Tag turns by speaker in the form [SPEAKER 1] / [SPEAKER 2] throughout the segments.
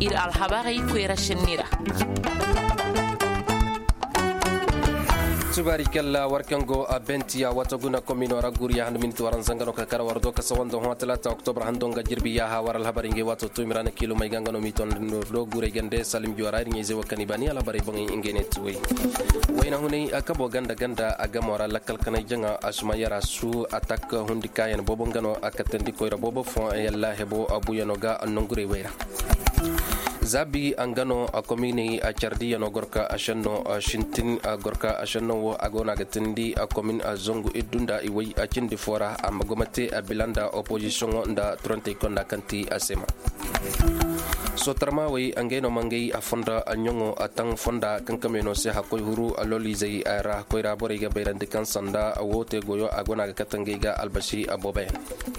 [SPEAKER 1] ir alhabari kwera shinira
[SPEAKER 2] tubarikalla warkango a bentiya wataguna komino raguriya hande minti waran zangano ka kara wardo ka sawando ho 3 october handonga jirbiya ha waral habaringe wato tumirana kilo may gangano miton do gure gande salim juwarari ngi zewa kanibani ala bare bangi ingene tuwe wayna hunay akabo ganda agamora lakal kanay janga asma yara su attack hundikayen bobongano akatendi koyra bobo fon yalla hebo abuyanoga annongure wayra zabi angano a komini a chardiya no gorka ashanno shintin gorka ashanno wo agona gatindi a komin a zongu idunda iwai a cindi fora a magomate a bilanda opposition nda tronte konda kanti asema so tarma wai angeno mangai a fonda a nyongo a tang fonda kankameno se hakoy huru a loli zai ara koyra bore ga bayrande kan sanda a wote goyo agona ga katange ga albashi a bobe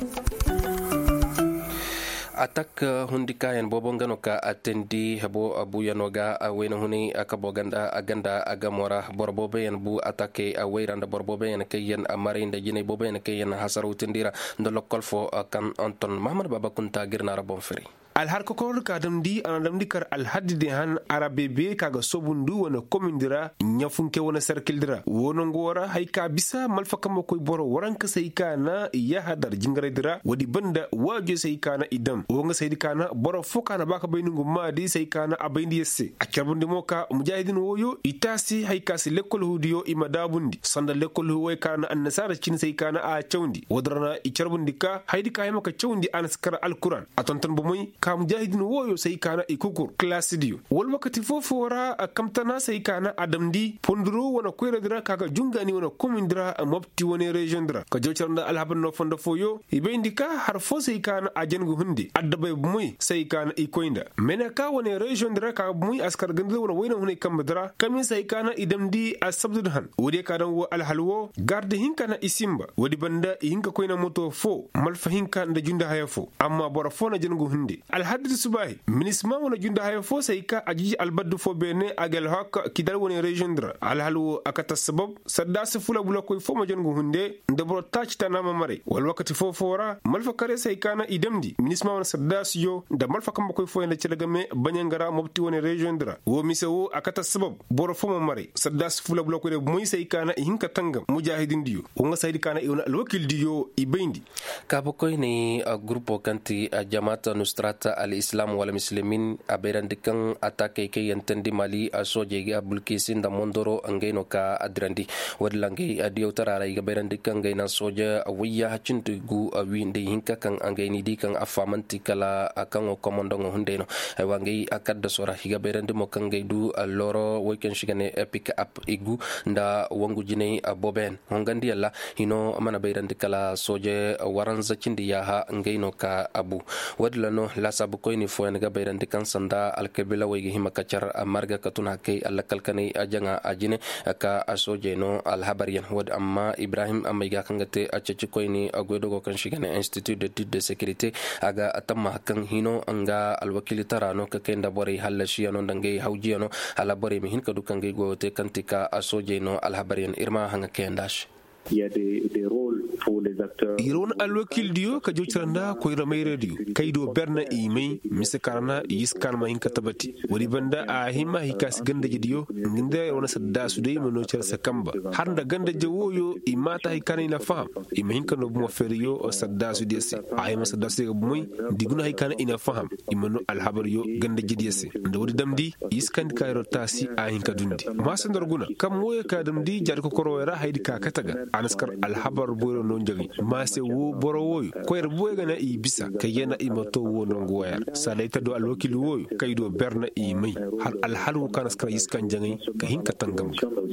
[SPEAKER 2] attack hundikayen bobongano ka atendi hebo abuyanoga awena huni akaboganda aganda agamora borbobe yan bu attaque awayranda borbobe yan kayen amarinda jine bobe yan kayen hasaru tindira ndo lokol fo kan anton Muhammad Baba Kunta girnara bonferi
[SPEAKER 3] alharka kor kadam di anadam dikar alhaddi han arabe kaga sobundu wona komindira nyafunke wona serkildira wono ngora hayka bisa malfaka makoy boro waranka saykana ya hadar jingare dira wadi banda waje saykana idam wonga saydikana boro fokana baka bayningu madi saykana abayndi yesse akirbundi moka mujahidin woyo itasi hayka si lekol hudiyo imadabundi sanda lekol huway kana annasara cin saykana a chawndi wodrana ikirbundi ka haydika yamaka chawndi anaskara alquran atontan bumoy ka mujahidin woyo sai kana ikukur klasidio wal wakati fofora kamtana sai kana adamdi pondro wana koyra dira kaga jungani wana komindira mopti woni region dira ka jocharna alhaban no fondo foyo ibendika har fo sai kana ajengu hundi addabe muy sai kana ikoinda menaka woni region dira ka muy askar gandira wana wayna hunay kambadira kamin sai kana idamdi asabdhan wodi kadan wo alhalwo garde hinkana isimba wodi banda hinka koyna moto fo malfahinka nda junda hayafo amma bora fona jengu hundi alhaddi subahi minisma wona junda hayo fo sayka ajiji albaddu fo bene agal hak kidal woni region dra alhalu akata sabab saddas fula bula koy fo ma jongo hunde ndebro tach tanama mare wal wakati fo fora malfa kare saykana idamdi minisma wona saddas yo nda malfa kam koy fo ende celagame banyangara mobti woni region dra wo misewo akata sabab boro fo ma mare saddas fula bula koy moy saykana hinka tangam mujahidin diyo wonga saydi kana iwna alwakil diyo ibendi
[SPEAKER 2] kabo koy ni grupo kanti jamata nustrata al-islam wal muslimin aberandikan atake ke yantendi mali asoje ga bulkisin da mondoro angeno ka adrandi wadlange adiyo tarara ga berandikan gaina soja awiya hacintu gu awinde hinka kan angeni dikan afamanti kala akan o komandongo hundeno wange akadda sora higa berandi mo kan gaidu loro weekend shigane epic up igu nda wangu jine boben hongandi alla hino mana berandi kala soje waranza cindi yaha angeno ka abu wadlano la sabu koyni foyen ga bayrandi kan sanda alkebila waygi hima kacar amarga katuna kay allakalkani ajanga ajine ka asoje no alhabariyan wad amma Ibrahim amaiga kangate aceci koyni agwedogo kan shigane institute d'études de sécurité aga atamma kan hino anga alwakili tarano ka kenda bore halashi no dangai hawjiyano ala bore mi hin kadu kangai gote kantika asoje no alhabariyan irma hanga kendash.
[SPEAKER 4] Il y a des rôles pour les acteurs.
[SPEAKER 3] Iron alwakil diyo ka jochiranda ko iramay radio kaydo berna imay misakarna yiskarma hinka tabati wadi banda a hima hikas ganda jidiyo nginda wana sadda sudai mono cer sakamba handa ganda jawoyo imata hikana ina faham ima hinka no mo feriyo o sadda sudiyese a hima sadda sudiyese bumoy diguna hikana ina faham imano alhabariyo ganda jidiyese nda wadi damdi yiskandi kayro tasi a hinka dundi masandar guna kam woye ka damdi jar ko korowera haydi ka kataga anaskar alhabar boro non jagi mase wo boro woyo koyer boyga na i bisa kayena imoto wo non goya salaita do alwakil woyo kaydo berna i mai har alhalu kanaskar yiskan jangi ka hinka tangam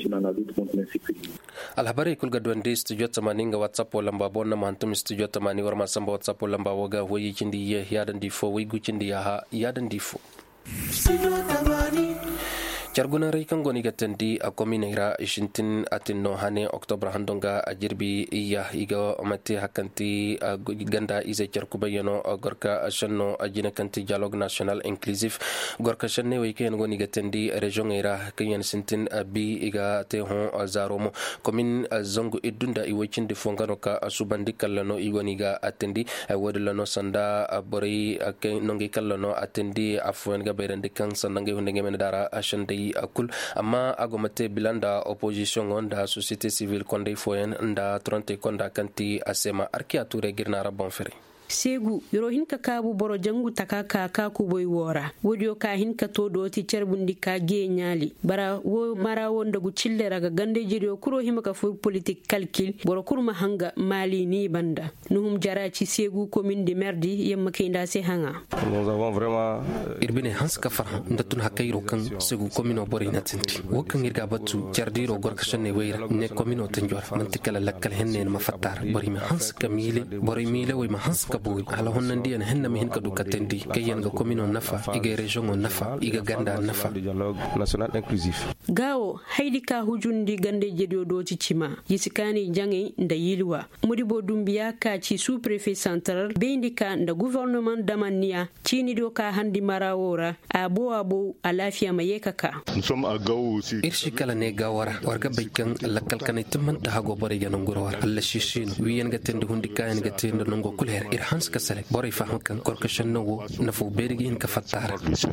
[SPEAKER 2] alhabari kulga donde studio tamaninga whatsapp lamba bonna mantum studio tamani warma samba whatsapp lamba woga hoyi cindi yadan difo wigu cindi yaha yadan difo Charguna rai kan goni gatandi a komine ira ishintin atinno hane Oktober handonga a jirbi iya iga mate hakanti ganda ize charkuba yano gorka shanno ajina kanti dialogue national inclusive gorka shanne weken goni gatandi region ira kanyan sintin bi iga te hon zaromo komine zongo idunda iwechin de fongano ka subandi kallano igoni ga atendi wodlano sanda bori nongi kallano atendi afwen ga berende kan sandange hundenge men dara ashande akul amma agomate bilanda opposition onda société civile konde foyen nda tronte konda kanti asema arkiature girna rabon fere
[SPEAKER 5] segu yoro hinka kabu boro jangu takaka ka ku boy wora wodio ka hinka to do ti cerbundi ka ge nyali bara wo mara wonda gu cille raga gande jiri kuro himaka fu politique calcul boro kurma hanga mali ni banda nuhum jara ci segu commune de merdi yamma kayda se hanga
[SPEAKER 6] nous avons vraiment
[SPEAKER 2] irbine hanska farha ndatun hakayro kan segu commune bori natinti wokan irga batu jardiro gorka shanne weyra ne commune tanjor mantikala lakkal henne ma fattar bori ma hanska mile bori mile way ma hanska boy ala honnan diyan henna mi hin ka dukatendi kayen ga commune nafa iga region nafa iga ganda nafa
[SPEAKER 6] dialogue national inclusif
[SPEAKER 5] gawo haydi ka hujundi gande jedio do ci cima yisikani jangi nda yilwa modibo dumbiya ka ci sous préfet central bindika nda gouvernement damania cini do ka handi marawora abo alafiya mayekaka
[SPEAKER 6] nous sommes à gawo aussi
[SPEAKER 2] irshi kala ne gawara warga baykan lakal kanay tumman ta hago bari ganon gurwar alla shishin wiyen ga tende hundi kayan ga tende nongo kulher hanska sale bori faham kan korkashan no na fu bergi in ka fattara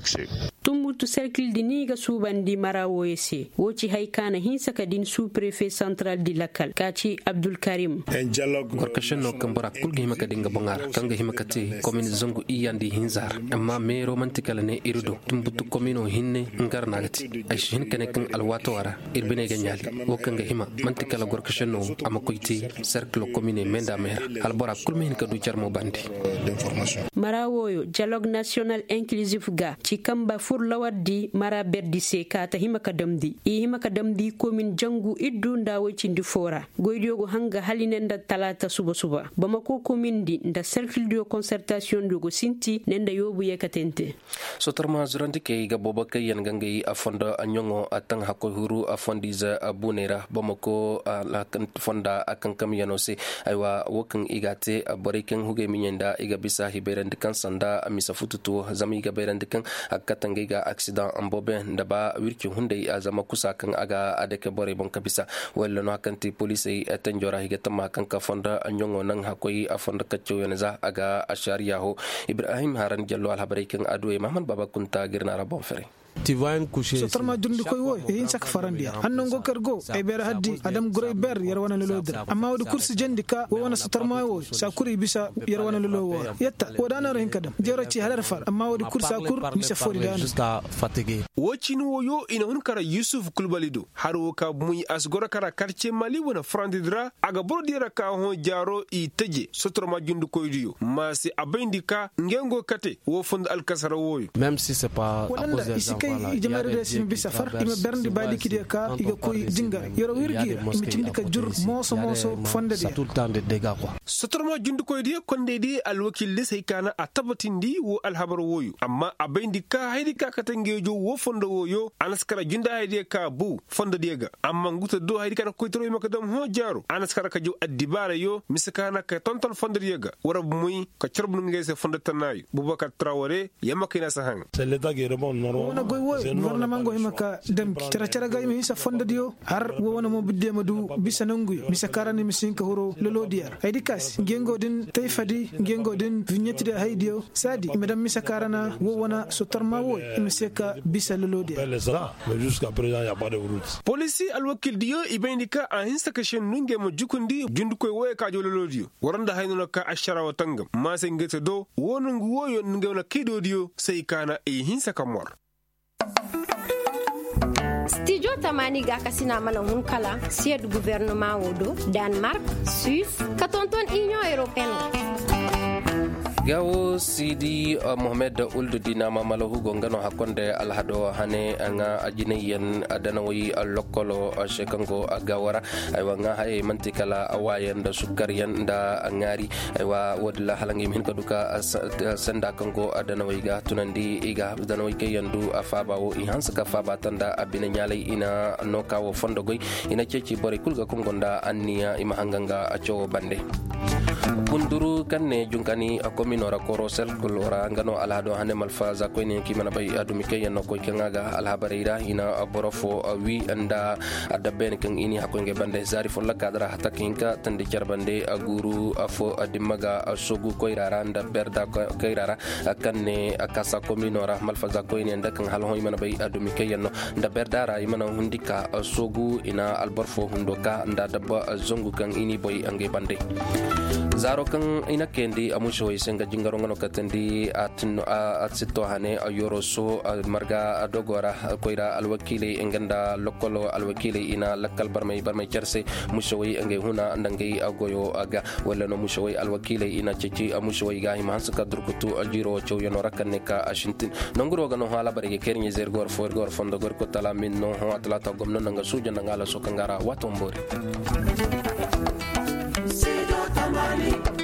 [SPEAKER 5] tumbutu cercle di niga subandi marawo yesi woci haykana hinsa kadin sous préfet central di lakal kaci Abdul Karim
[SPEAKER 2] korkashan no kan bara kulgi himaka dinga bongar kanga himaka te commune zongo iyandi hinzar amma me romantical ne irudo tumbutu commune hinne ngar nagati ay shin kan kan alwato wara irbine ganyali wo kanga hima mantical korkashan no amakoyti cercle commune menda mer albora kulmin ka du charmo
[SPEAKER 5] marawoyo dialogue national inclusif ga ci kamba fur lawaddi mara berdi se kata himaka damdi commune jangu iddu ndawo cindi fora goydiogo hanga halinenda talata suba bamako commune di nda cercle de concertation dogo sinti nenda yobu yekatente
[SPEAKER 2] sotarma zurandi ke ga bobaka yan gangai afonda anyongo atang hakohuru afondiza abunera bamako la fonda akan kam yanose aywa wokan igate boriken huge minyenda iga bisa hiberende kan sanda amisa fututu zami iga berende kan akatange ga accident ambobe ndaba wirki hunde azama kusa kan aga adeke bore bon kabisa wala no kanti police atanjora higa tamma kan ka fonda anyongo nan hakoi afonda kaccio yonza aga ashariya ho Ibrahim Haran Jallo al habariken adwe Muhammad Baba Kunta girna rabon fere
[SPEAKER 7] sotarma dundi koy woy yin sak farandiya hannon go kergo ay ber haddi adam groy ber yarwana lolodra amma wadi kursi jendika wo wana sotarma woy sakuri bisa yarwana lolowo yetta wadana ren kadam jero ci halar far amma wadi kursa kur bisa fori dan
[SPEAKER 3] jusqu'à fatigué wocin woyo ina hun kara Yusuf Kulbalido haro ka muy asgora kara quartier Mali wona frandidra aga brodira ka ho jaro i teje sotarma dundi koy diyo masi abindika ngengo kate wo fond alkasara woy même si c'est pas
[SPEAKER 7] kay jamare de sim bi safar ima berndi bali kide ka iga koy jinga yoro wirgi mi tindika jur moso fonde de
[SPEAKER 3] tout le temps de dégâts quoi sotorma jundu koy de konde de alwakil le sai kana atabatindi wo alhabar woyu amma abendi ka haydi ka katangejo wo fonde woyo anaskara junda haydi ka bu fonde dega amma nguta do haydi kana koy toro maka dam ho jaro anaskara ka jo addibara yo misakana ka tonton fonde dega wara muy ka cirbnu ngese fonde tanayu Boubacar Traoré yamaka ina sahan
[SPEAKER 8] c'est l'état qui répond normalement
[SPEAKER 7] goy wo gouvernement go himaka dem cara ga mi sa fonda dio har wo wona mo bidde madu bisa nangu misa karani misinka horo lolo diar haydi kas gengo din tayfadi gengo din vignette de haydio sadi madame misa karana wo wona sotarma wo miseka bisa lolo diar
[SPEAKER 8] mais jusqu'à présent il y a pas de route
[SPEAKER 3] police alwakil dio ibendika a hinsa ka shen nunge mo jukundi jundu koy wo ka jo lolo dio waranda hayno ka ashara watangam ma se ngete do wonungu woyo ngewna kido dio sai kana e hinsa ka mor
[SPEAKER 9] Studio Tamani ga kasina mana hun kala sied gouvernement wodo Danemark, Suisse, katonton Union Européenne.
[SPEAKER 2] gawo sidi mohamed uldu dinama malahu gongano hakonde alhado hane nga ajinayen adanawi lokolo shekango agawara aywa nga hay mantikala awayen da sukariyan da ngari aywa wadla halangi min kaduka senda kango adanawi ga tunandi iga adanawi kayandu afabawo ihansa ka faba tanda abina nyalai ina nokawo fondogoy ina ceci bore kulga kongonda anniya imahanganga acho bande kunduru kanne junkani akominora korosel kulora ngano alhado hane malfa za koyne kimana bay adumi kayen ko kengaga alhabarira ina borofo wi anda adaben kan ini hakonge bande zari folla kadra hatakinka tande charbande aguru afo adimaga sogu koyrara anda berda koyrara kanne akasa kominora malfa za koyne ndakan halho imana bay adumi kayen nda berdara imana hundika sogu ina alborfo hundoka nda dabba zongu kan ini boy ange bande zaro kan ina kendi amusho isenga jingaro ngano katendi atsito hane ayoroso marga dogora koira alwakili enganda lokolo alwakili ina lakal barmay cerse mushowi enge huna ndangi agoyo aga wala no mushowi alwakili ina cici amushowi ga himansuka durkutu aljiro chow yono rakaneka ashintin nonguro gano hala barige kernye zergor forgor fondo gor ko tala min no ho atlata gomno nanga suja nanga la sokangara watombori Tamani